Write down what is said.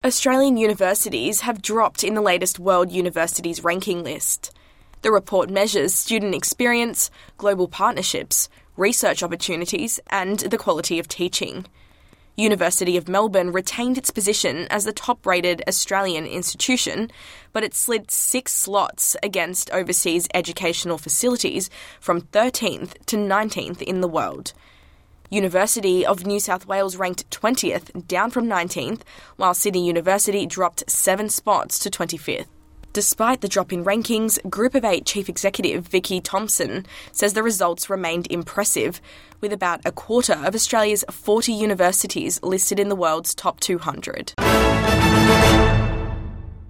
Australian universities have dropped in the latest World Universities ranking list. The report measures student experience, global partnerships, research opportunities, and the quality of teaching. University of Melbourne retained its position as the top-rated Australian institution, but it slid 6 slots against overseas educational facilities from 13th to 19th in the world. University of New South Wales ranked 20th, down from 19th, while Sydney University dropped 7 spots to 25th. Despite the drop in rankings, Group of 8 Chief Executive Vicky Thompson says the results remained impressive, with about a quarter of Australia's 40 universities listed in the world's top 200.